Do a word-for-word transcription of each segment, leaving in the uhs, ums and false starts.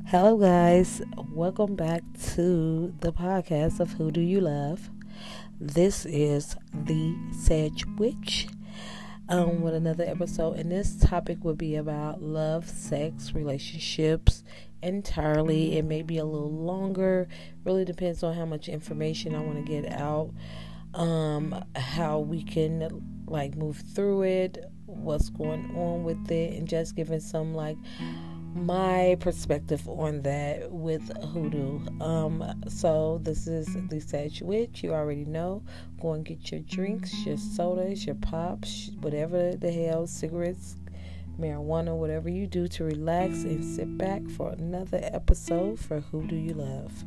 Hello, guys. Welcome back to the podcast of Who Do You Love? This is the Sage Witch um, with another episode, and this topic will be about love, sex, relationships entirely. It may be a little longer, really depends on how much information I want to get out, um, how we can like move through it, what's going on with it, and just giving some like my perspective on that with hoodoo. Um, so this is the Sage Witch. You already know. Go and get your drinks, your sodas, your pops, whatever the hell, cigarettes, marijuana, whatever you do to relax and sit back for another episode for Who Do You Love?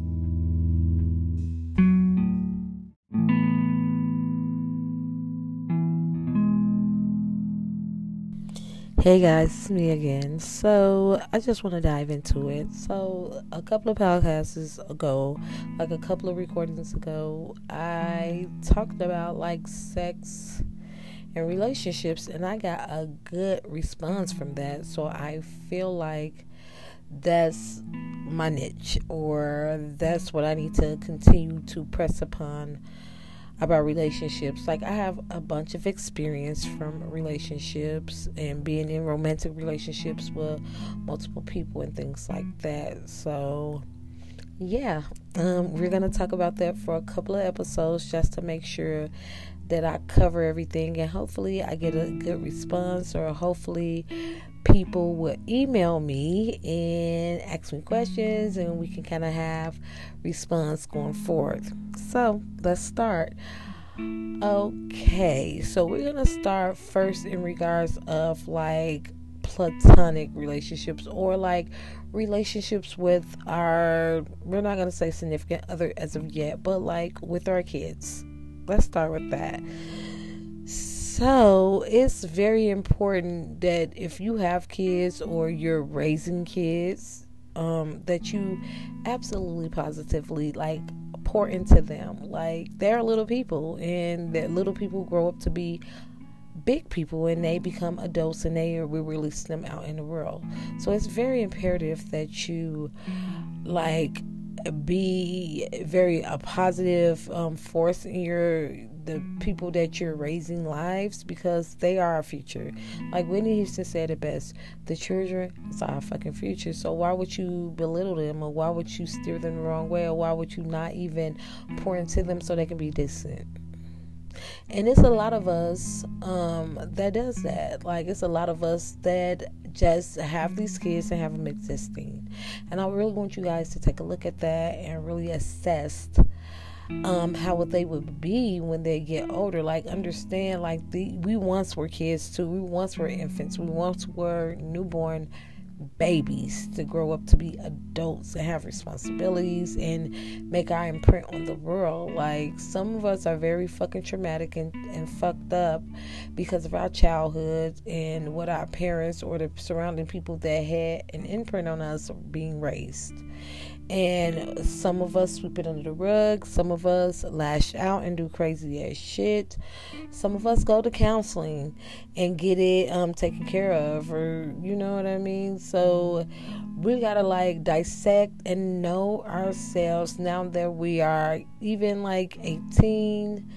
Hey guys, it's me again. So I just want to dive into it. So a couple of podcasts ago, like a couple of recordings ago, I talked about like sex and relationships, and I got a good response from that. So I feel like that's my niche, or that's what I need to continue to press upon about relationships. Like, I have a bunch of experience from relationships and being in romantic relationships with multiple people and things like that. So yeah, um, we're gonna talk about that for a couple of episodes just to make sure that I cover everything, and hopefully I get a good response, or hopefully people will email me and ask me questions, and we can kind of have response going forward. So let's start. Okay, so we're gonna start first in regards of like platonic relationships, or like relationships with our, we're not gonna say significant other as of yet, but like with our kids. Let's start with that. So it's very important that if you have kids or you're raising kids, um, that you absolutely positively like pour into them. Like, they're little people, and that little people grow up to be big people, and they become adults, and they we release them out in the world. So it's very imperative that you like be very a positive um, force in your the people that you're raising lives, because they are our future. Like Whitney Houston said it best: the children is our fucking future. So why would you belittle them, or why would you steer them the wrong way, or why would you not even pour into them so they can be decent? And it's a lot of us um, that does that. Like, it's a lot of us that just have these kids and have them existing. And I really want you guys to take a look at that and really assess um, how they would be when they get older. Like, understand, like, the, we once were kids too. We once were infants. We once were newborn babies to grow up to be adults and have responsibilities and make our imprint on the world. Like, some of us are very fucking traumatic and, and fucked up because of our childhood and what our parents or the surrounding people that had an imprint on us being raised. And some of us sweep it under the rug. Some of us lash out and do crazy ass shit. Some of us go to counseling and get it um, taken care of, or you know what I mean? So we gotta like dissect and know ourselves now that we are even like eighteen,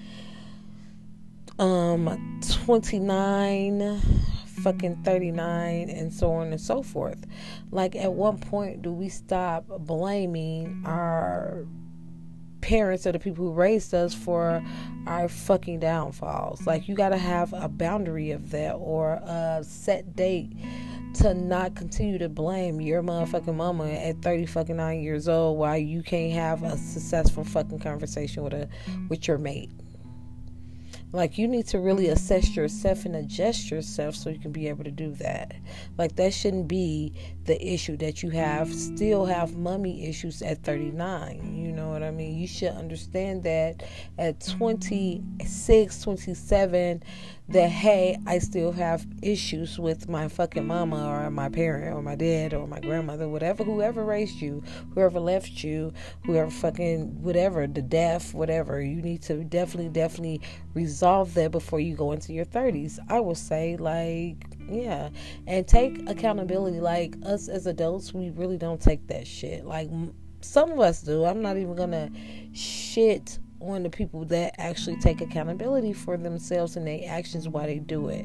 um, twenty-nine, fucking thirty-nine, and so on and so forth. Like, at one point do we stop blaming our parents or the people who raised us for our fucking downfalls? Like, you gotta have a boundary of that, or a set date to not continue to blame your motherfucking mama at thirty fucking nine years old while you can't have a successful fucking conversation with a with your mate. Like, you need to really assess yourself and adjust yourself so you can be able to do that. Like, that shouldn't be the issue that you have, still have mommy issues at thirty-nine. You know what I mean? You should understand that at twenty-six, twenty-seven, that, hey, I still have issues with my fucking mama, or my parent, or my dad, or my grandmother, whatever, whoever raised you, whoever left you, whoever fucking, whatever, the death, whatever. You need to definitely, definitely resolve that before you go into your thirties. I will say, like, Yeah. And take accountability. Like, us as adults, we really don't take that shit. Like, some of us do. I'm not even gonna shit on the people that actually take accountability for themselves and their actions while they do it.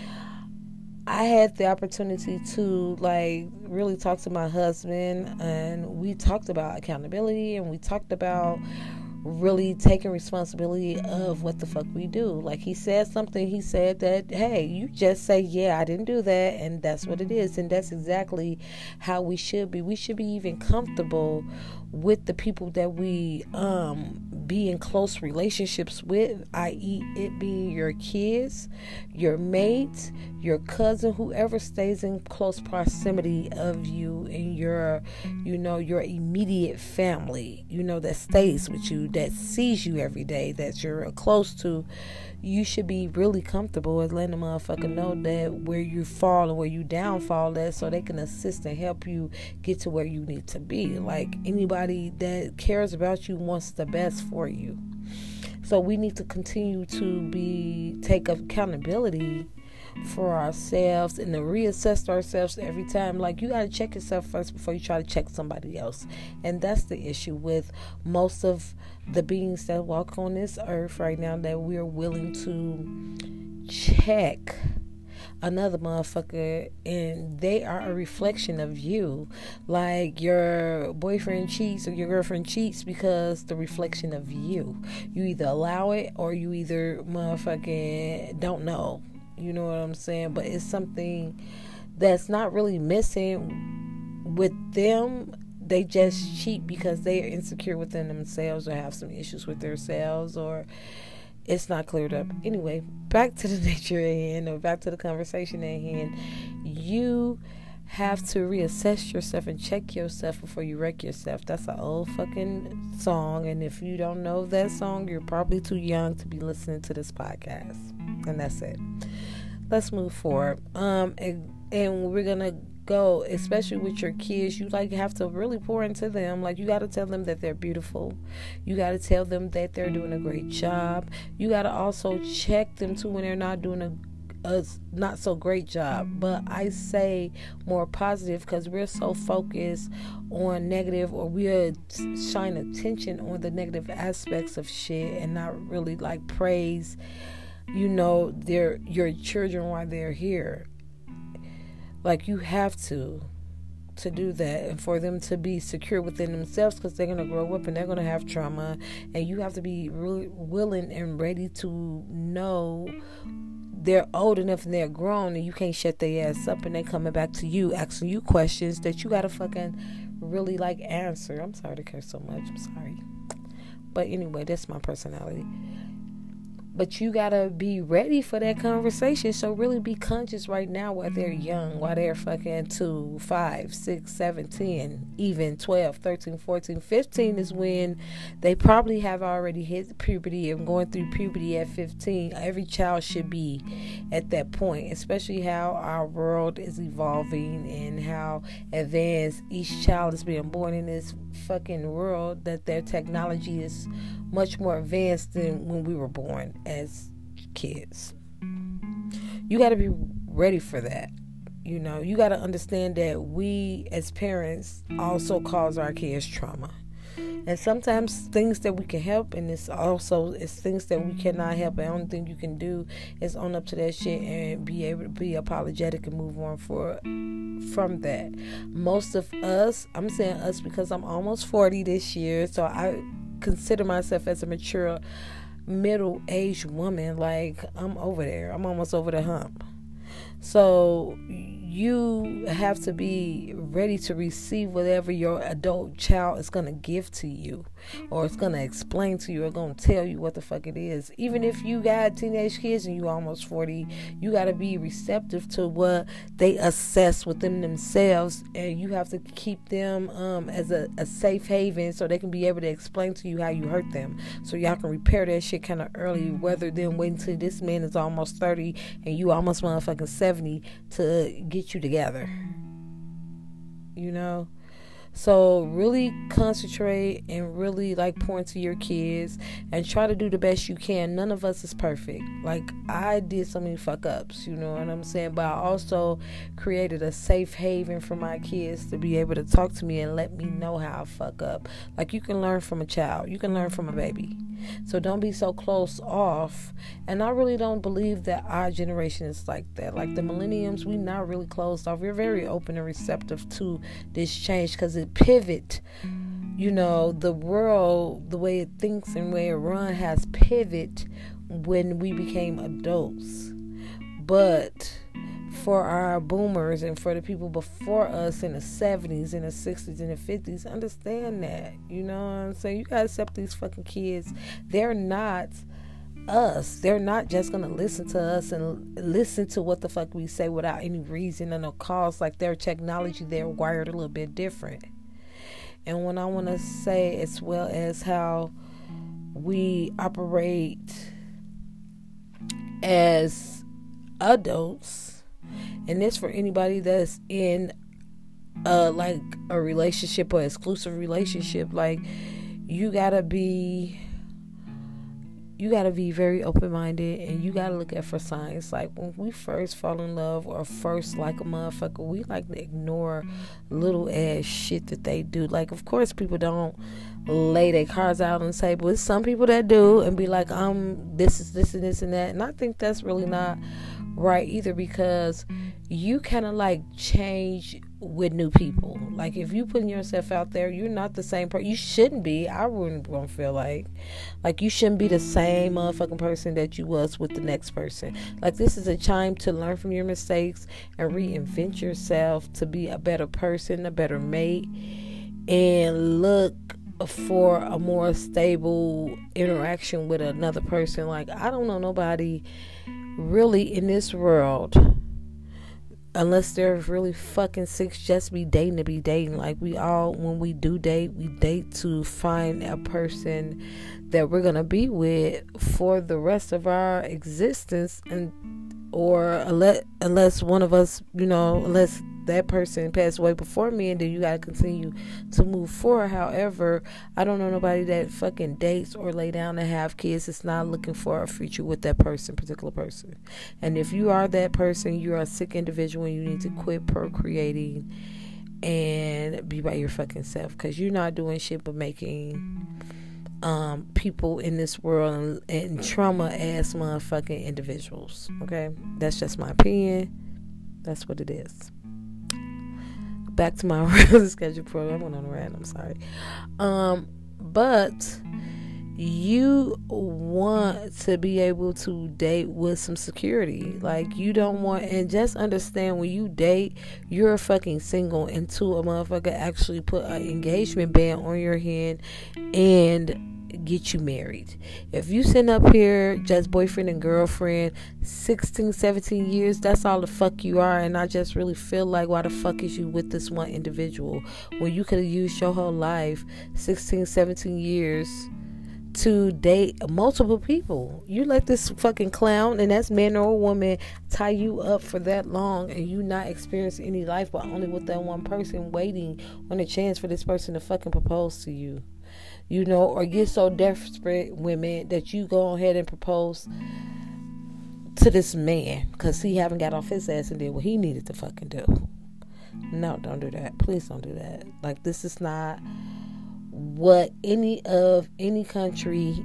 I had the opportunity to, like, really talk to my husband, and we talked about accountability, and we talked about really taking responsibility of what the fuck we do. Like, he said something, he said that, hey, you just say, yeah, I didn't do that, and that's what it is. And that's exactly how we should be. We should be even comfortable with the people that we um be in close relationships with, that is it being your kids, your mates, your cousin, whoever stays in close proximity of you and your, you know, your immediate family, you know, that stays with you, that sees you every day, that you're close to. You should be really comfortable with letting a motherfucker know that where you fall and where you downfall at, so they can assist and help you get to where you need to be. Like, anybody that cares about you wants the best for you. So we need to continue to be take accountability for ourselves and to reassess ourselves every time. Like, you got to check yourself first before you try to check somebody else. And that's the issue with most of the beings that walk on this earth right now, that we're willing to check another motherfucker, and they are a reflection of you. Like, your boyfriend cheats or your girlfriend cheats because the reflection of you. You either allow it or you either motherfucking don't know. You know what I'm saying? But it's something that's not really missing with them. They just cheat because they are insecure within themselves or have some issues with themselves, or it's not cleared up. Anyway, back to the nature at hand, or back to the conversation at hand. You have to reassess yourself and check yourself before you wreck yourself. That's an old fucking song, and if you don't know that song, you're probably too young to be listening to this podcast. And that's it. Let's move forward. Um, and, and we're gonna go, especially with your kids. You like have to really pour into them. Like, you got to tell them that they're beautiful. You got to tell them that they're doing a great job. You got to also check them too when they're not doing a a not so great job. But I say more positive because we're so focused on negative, or we're shining attention on the negative aspects of shit and not really like praise, you know, their your children while they're here. Like, you have to to do that, and for them to be secure within themselves, because they're going to grow up and they're going to have trauma, and you have to be really willing and ready to know they're old enough and they're grown, and you can't shut their ass up and they coming back to you asking you questions that you got to fucking really like answer. I'm sorry to curse so much. I'm sorry. But anyway, that's my personality. But you gotta be ready for that conversation. So really be conscious right now while they're young, while they're fucking two, five, six, seven, ten, even twelve, thirteen, fourteen, fifteen is when they probably have already hit puberty and going through puberty at fifteen. Every child should be at that point, especially how our world is evolving and how advanced each child is being born in this fucking world, that their technology is much more advanced than when we were born as kids. You got to be ready for that. You know, you got to understand that we as parents also cause our kids trauma. And sometimes things that we can help, and it's also it's things that we cannot help. And the only thing you can do is own up to that shit and be able to be apologetic and move on for from that. Most of us, I'm saying us because I'm almost forty this year, so I consider myself as a mature middle-aged woman. Like, I'm over there. I'm almost over the hump. So you have to be ready to receive whatever your adult child is going to give to you, or it's going to explain to you, or going to tell you what the fuck it is. Even if you got teenage kids and you almost forty, you got to be receptive to what they assess within themselves, and you have to keep them um, as a, a safe haven so they can be able to explain to you how you hurt them, so y'all can repair that shit kind of early, rather than waiting till this man is almost thirty and you almost motherfucking seventy to get you together. You know? So really concentrate and really like pour into your kids and try to do the best you can. None of us is perfect. Like, I did so many fuck ups, you know what I'm saying? But I also created a safe haven for my kids to be able to talk to me and let me know how I fuck up. Like, you can learn from a child. You can learn from a baby. So don't be so close off. And I really don't believe that our generation is like that. Like the millenniums, we not really closed off. We're very open and receptive to this change because it pivot. You know, the world, the way it thinks and way it run has pivot when we became adults. But for our boomers and for the people before us in the seventies, in the sixties, and the fifties, understand that. You know what I'm saying? You gotta accept these fucking kids. They're not us. They're not just gonna listen to us and listen to what the fuck we say without any reason and no cause. Like, their technology, they're wired a little bit different. And when I want to say, as well as how we operate as adults, and this for anybody that's in uh like a relationship or exclusive relationship, like, you gotta be you gotta be very open-minded, and you gotta look at for signs. Like, when we first fall in love or first like a motherfucker, we like to ignore little ass shit that they do. Like, of course people don't lay their cards out on the table. It's some people that do and be like, um this is this and this and that, and I think that's really not right either, because you kind of like change with new people. Like, if you putting yourself out there, you're not the same person. You shouldn't be. I wouldn't want to feel like like you shouldn't be the same motherfucking person that you was with the next person. Like, this is a time to learn from your mistakes and reinvent yourself to be a better person, a better mate, and look for a more stable interaction with another person. Like, I don't know nobody really in this world, unless they're really fucking sick, just be dating to be dating. Like, we all, when we do date, we date to find a person that we're gonna be with for the rest of our existence, and or unless, unless one of us, you know, unless that person passed away before me, and then you gotta continue to move forward. However, I don't know nobody that fucking dates or lay down to have kids. It's not looking for a future with that person, particular person. And if you are that person, you're a sick individual, and you need to quit procreating and be by your fucking self, because you're not doing shit but making um people in this world and, and trauma ass motherfucking individuals. Okay, that's just my opinion. That's what it is. Back to my regular schedule program. I went on a rant. I'm sorry. Um, but you want to be able to date with some security. Like, you don't want, and just understand, when you date, you're fucking single until a motherfucker actually put an engagement band on your hand and get you married. If you sitting up here just boyfriend and girlfriend sixteen, seventeen years, that's all the fuck you are. And I just really feel like, why the fuck is you with this one individual when you could have used your whole life, sixteen, seventeen years, to date multiple people? You let this fucking clown, and that's man or woman, tie you up for that long, and you not experience any life but only with that one person, waiting on a chance for this person to fucking propose to you. You know, or get so desperate, women, that you go ahead and propose to this man because he haven't got off his ass and did what he needed to fucking do. No, don't do that. Please don't do that. Like, this is not what any of any country,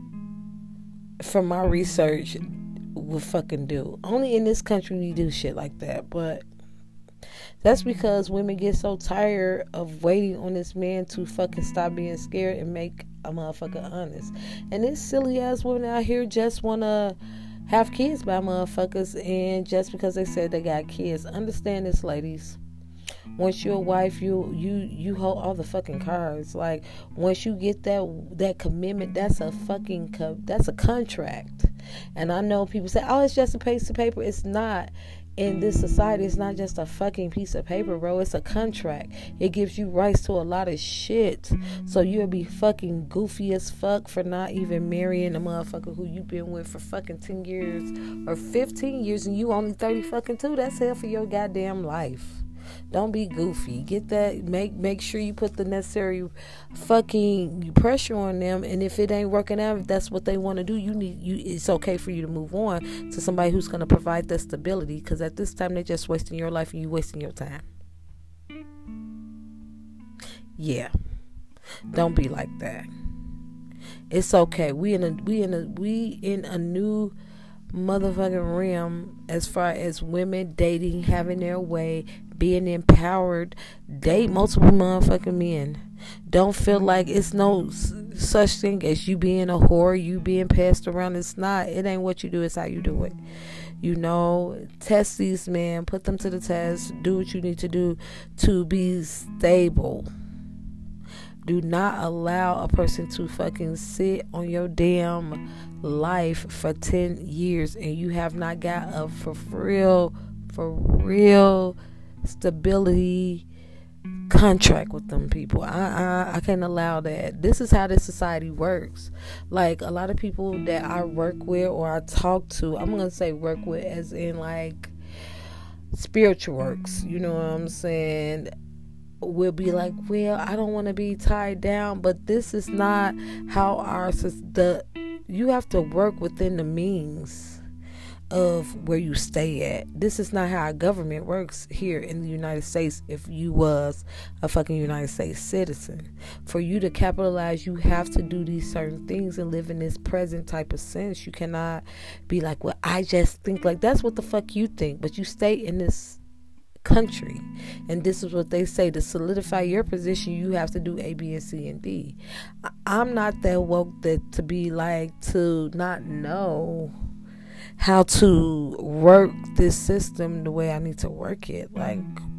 from my research, would fucking do. Only in this country we do shit like that. But that's because women get so tired of waiting on this man to fucking stop being scared and make a motherfucker honest. And this silly ass women out here just wanna have kids by motherfuckers, and just because they said they got kids. Understand this, ladies. Once you're a wife, you you you hold all the fucking cards. Like, once you get that that commitment, that's a fucking co- that's a contract. And I know people say, "Oh, it's just a piece of paper." It's not. In this society, it's not just a fucking piece of paper, bro. It's a contract. It gives you rights to a lot of shit. So you'll be fucking goofy as fuck for not even marrying a motherfucker who you've been with for fucking ten years or fifteen years, and you only thirty fucking two. That's hell for your goddamn life. Don't be goofy. Get that. Make make sure you put the necessary fucking pressure on them. And if it ain't working out, if that's what they want to do, you need you. It's okay for you to move on to somebody who's going to provide that stability. Because at this time, they're just wasting your life and you wasting your time. Yeah. Don't be like that. It's okay. We in a we in a we in a new motherfucking realm as far as women dating, having their way, being empowered. Date multiple motherfucking men. Don't feel like it's no s- such thing as you being a whore, you being passed around. It's not. It ain't what you do, it's how you do it. You know, test these men, put them to the test, do what you need to do to be stable. Do not allow a person to fucking sit on your damn life for ten years and you have not got a for real, for real stability contract with them people. I, I I can't allow that. This is how this society works. Like a lot of people that I work with or I talk to, I'm gonna say work with as in like spiritual works. You know what I'm saying? Will be like, well, I don't want to be tied down, but this is not how our the you have to work within the means of where you stay at. This is not how our government works here in the United States. If you was a fucking United States citizen, for you to capitalize, you have to do these certain things and live in this present type of sense. You cannot be like, well, I just think like that's what the fuck you think, but you stay in this country, and this is what they say: to solidify your position, you have to do A, B, and C, and D. I'm not that woke that to be like to not know how to work this system the way I need to work it. Like,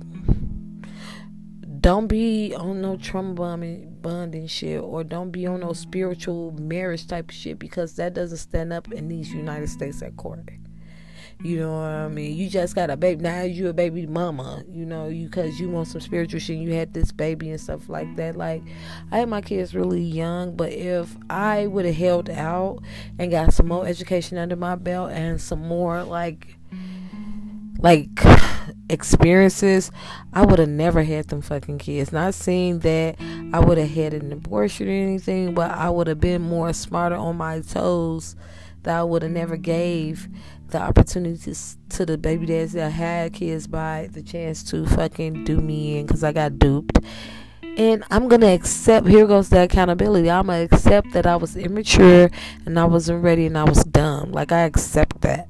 don't be on no trauma bonding, bonding shit, or don't be on no spiritual marriage type of shit, because that doesn't stand up in these United States at court. You know what I mean? You just got a baby. Now you a baby mama. You know, you because you want some spiritual shit. You had this baby and stuff like that. Like, I had my kids really young, but if I would have held out and got some more education under my belt and some more like, like experiences, I would have never had them fucking kids. Not saying that I would have had an abortion or anything, but I would have been more smarter on my toes. That I would have never gave the opportunities to the baby dads that had kids by the chance to fucking do me in, because I got duped. And I'm going to accept, here goes the accountability. I'm going to accept that I was immature and I wasn't ready and I was dumb. Like, I accept that.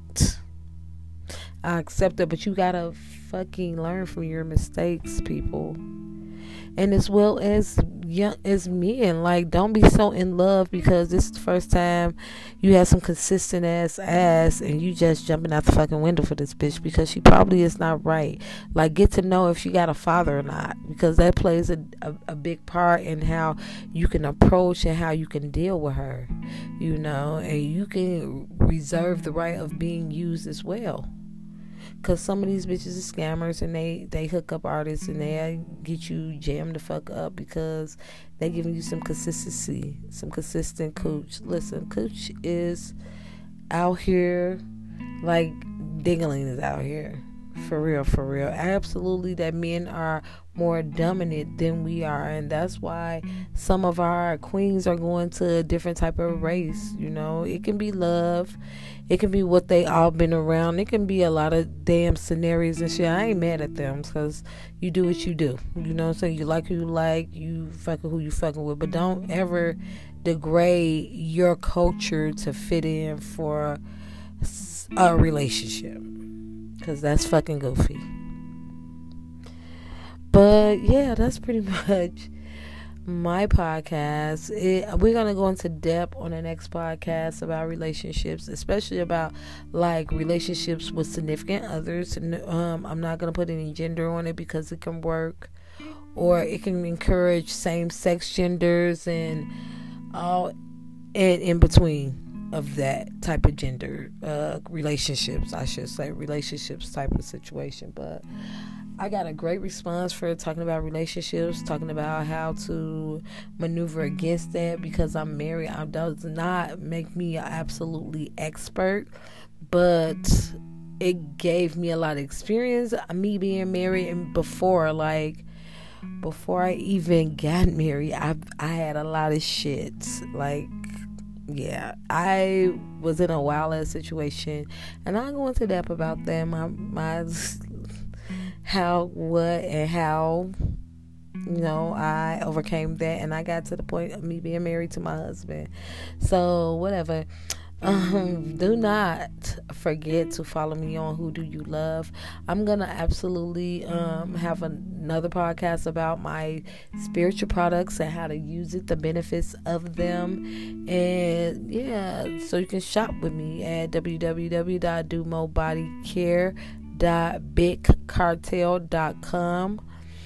I accept it, but you got to fucking learn from your mistakes, people. And as well as young as men, like, don't be so in love because this is the first time you have some consistent ass ass and you just jumping out the fucking window for this bitch because she probably is not right. Like, get to know if she got a father or not, because that plays a, a, a big part in how you can approach and how you can deal with her, you know, and you can reserve the right of being used as well. Because some of these bitches are scammers and they, they hook up artists and they get you jammed the fuck up because they giving you some consistency, some consistent cooch. Listen, cooch is out here like Dingling is out here. For real, for real. Absolutely, that men are more dominant than we are. And that's why some of our queens are going to a different type of race. You know, it can be love. It can be what they all been around. It can be a lot of damn scenarios and shit. I ain't mad at them because you do what you do. You know what I'm saying? You like who you like. You fucking who you fucking with. But don't ever degrade your culture to fit in for a relationship. Because that's fucking goofy. But yeah, that's pretty much my podcast. It, we're going to go into depth on the next podcast about relationships, especially about like relationships with significant others. Um, I'm not going to put any gender on it because it can work, or it can encourage same-sex genders and all and in between of that type of gender uh, relationships, I should say, relationships type of situation. But I got a great response for talking about relationships, talking about how to maneuver against that, because I'm married. It does not make me an absolutely expert, but it gave me a lot of experience, me being married. And before, like, before I even got married, I I had a lot of shit. Like, yeah, I was in a wild ass situation, and I'll go into depth about that. My my how, what, and how, you know, I overcame that, and I got to the point of me being married to my husband. So whatever. Um, do not forget to follow me on Who Do You Love. I'm gonna absolutely um have another podcast about my spiritual products and how to use it, the benefits of them, and yeah, so you can shop with me at w w w dot do mo body care dot big cartel dot com.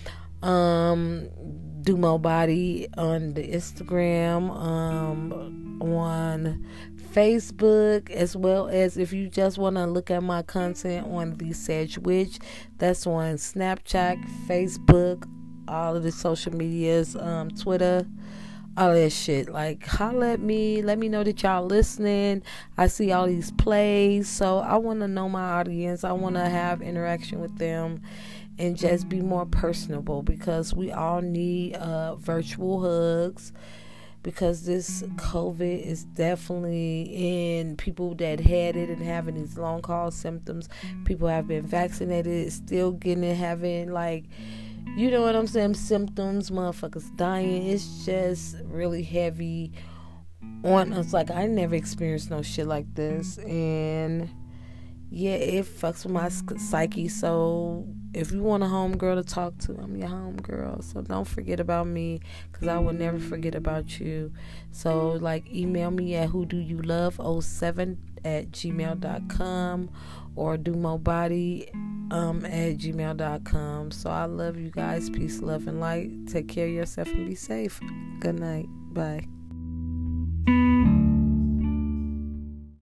Um, Dumo Body on the Instagram, um, on Facebook, as well as if you just want to look at my content on The Sage Witch, that's on Snapchat, Facebook, all of the social medias, um, Twitter, all that shit. Like, holla at me, let me know that y'all listening. I see all these plays, so I want to know my audience. I want to have interaction with them and just be more personable, because we all need uh, virtual hugs, because this COVID is definitely in people that had it and having these long haul symptoms. People have been vaccinated, still getting it, having, like, you know what I'm saying, symptoms, motherfuckers dying. It's just really heavy on us. Like, I never experienced no shit like this, and yeah, it fucks with my psyche. So if you want a homegirl to talk to, I'm your homegirl. So don't forget about me, because I will never forget about you. So, like, email me at who do you love oh seven at gmail dot com or dumobody um, at gmail dot com. So I love you guys. Peace, love, and light. Take care of yourself and be safe. Good night. Bye.